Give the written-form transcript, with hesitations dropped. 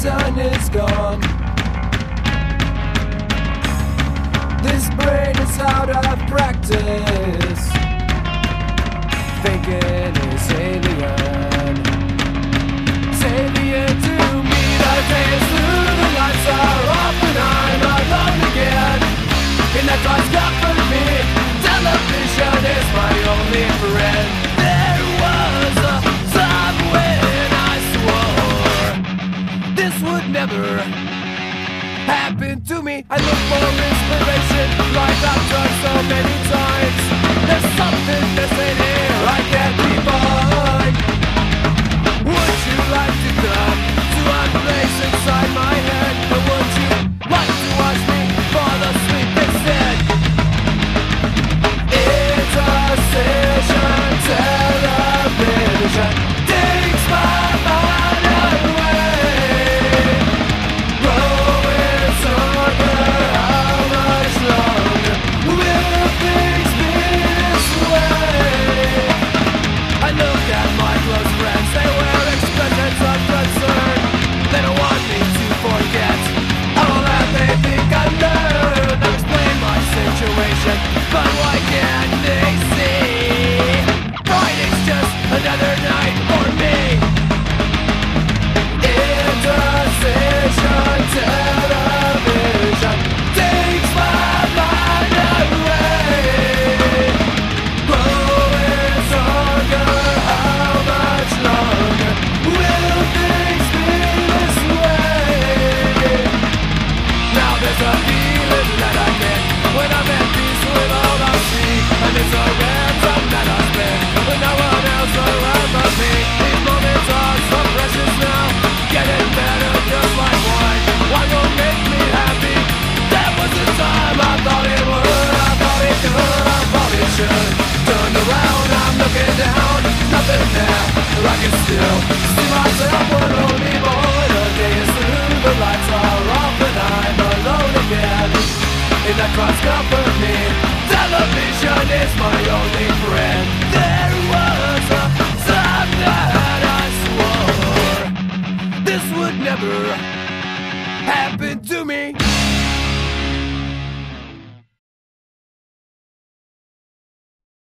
sun is gone. This brain is out of practice. Thinking is alien. It's alien to me. The days through the lights are off and I'm alone again. In that dark sky for me, television is my only friend. There was a time when I swore this would never happen to me. I look for inspiration like I've done so many times. There's something missing here I can't define. Would you like to come to a place inside my head? Or would you like to watch me fall asleep instead? Intercision television takes my mind away. Growing stronger, how much longer will things be this way? I look at my close friends, they wear expressions of concern. They don't want me to forget all that they think I learned. I'll explain my situation, but why can't they see? Friday's just another night for me. Indecision television takes my mind away. Growing stronger, how much longer will things be this way? Now there's a feeling that I get when I'm at peace with all I see, and it's a ransom that I spend with no one else around but me. These moments are so precious now, getting better just like wine. Wine will make me happy. There was a time I thought it would, I thought it could, I thought it should. Turned around, I'm looking down, nothing there. I can still see myself one lonely boy. The day is through, the lights are off, and I'm alone again. In that cross for me, television is my only friend. There was a time that I swore this would never happen to me.